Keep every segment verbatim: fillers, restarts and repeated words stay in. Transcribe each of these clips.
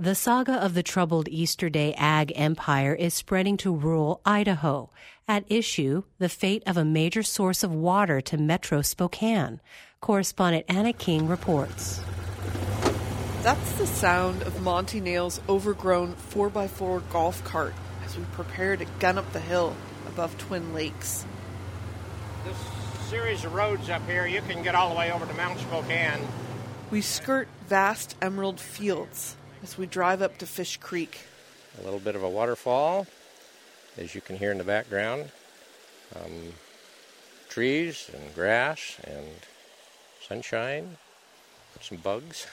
The saga of the troubled Easter Day ag empire is spreading to rural Idaho. At issue, the fate of a major source of water to Metro Spokane. Correspondent Anna King reports. That's the sound of Monty Nail's overgrown four by four golf cart as we prepare to gun up the hill above Twin Lakes. This series of roads up here, you can get all the way over to Mount Spokane. We skirt vast emerald fields as we drive up to Fish Creek. A little bit of a waterfall, as you can hear in the background. Um, trees and grass and sunshine, some bugs.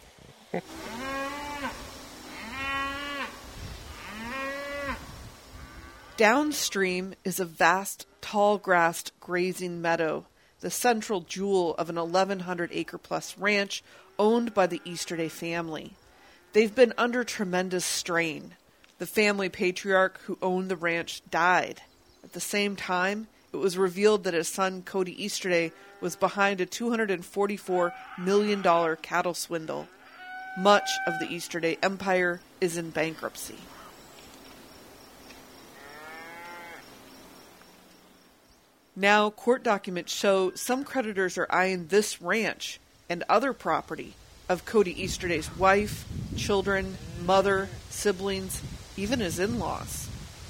Downstream is a vast, tall-grassed grazing meadow, the central jewel of an eleven hundred acre plus ranch owned by the Easterday family. They've been under tremendous strain. The family patriarch who owned the ranch died. At the same time, it was revealed that his son, Cody Easterday, was behind a two hundred forty-four million dollars cattle swindle. Much of the Easterday empire is in bankruptcy. Now, court documents show some creditors are eyeing this ranch and other property of Cody Easterday's wife, children, mother, siblings, even his in-laws.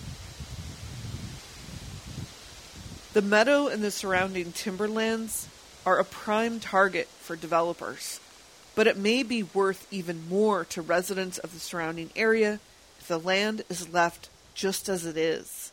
The meadow and the surrounding timberlands are a prime target for developers, but it may be worth even more to residents of the surrounding area if the land is left just as it is.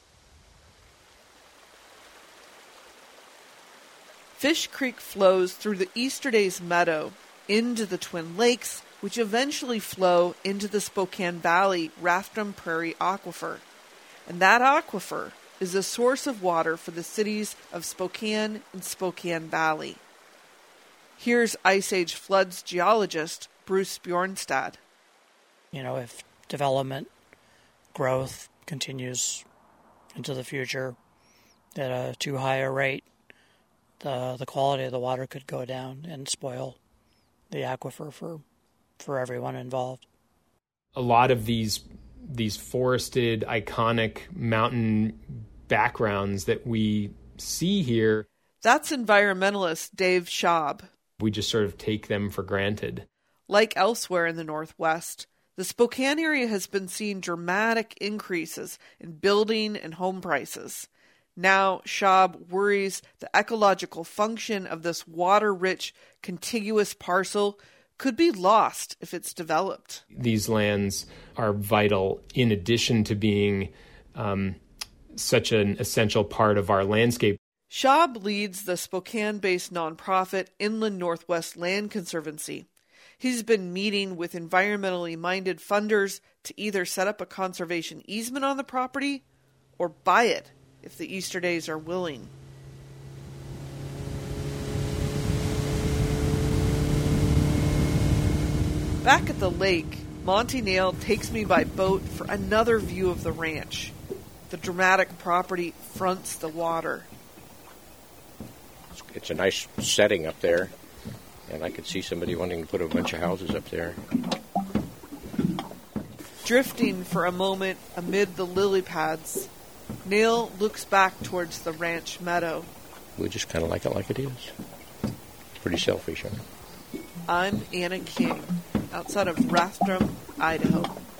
Fish Creek flows through the Easterday's meadow into the Twin Lakes, which eventually flow into the Spokane Valley Rathdrum Prairie Aquifer. And that aquifer is a source of water for the cities of Spokane and Spokane Valley. Here's Ice Age floods geologist Bruce Bjornstad. You know, if development, growth continues into the future at a too high a rate, the the quality of the water could go down and spoil the aquifer for for everyone involved. A lot of these these forested, iconic mountain backgrounds that we see here, that's environmentalist Dave Schaub. We just sort of take them for granted. Like elsewhere in the Northwest, the Spokane area has been seeing dramatic increases in building and home prices. Now, Schaub worries the ecological function of this water-rich, contiguous parcel could be lost if it's developed. These lands are vital in addition to being um, such an essential part of our landscape. Schaub leads the Spokane-based nonprofit Inland Northwest Land Conservancy. He's been meeting with environmentally minded funders to either set up a conservation easement on the property or buy it if the Easterdays are willing. Back at the lake, Monty Nail takes me by boat for another view of the ranch. The dramatic property fronts the water. It's a nice setting up there, and I could see somebody wanting to put a bunch of houses up there. Drifting for a moment amid the lily pads, Nail looks back towards the ranch meadow. We just kind of like it like it is. It's pretty selfish, huh? I'm Anna King, outside of Rathdrum, Idaho.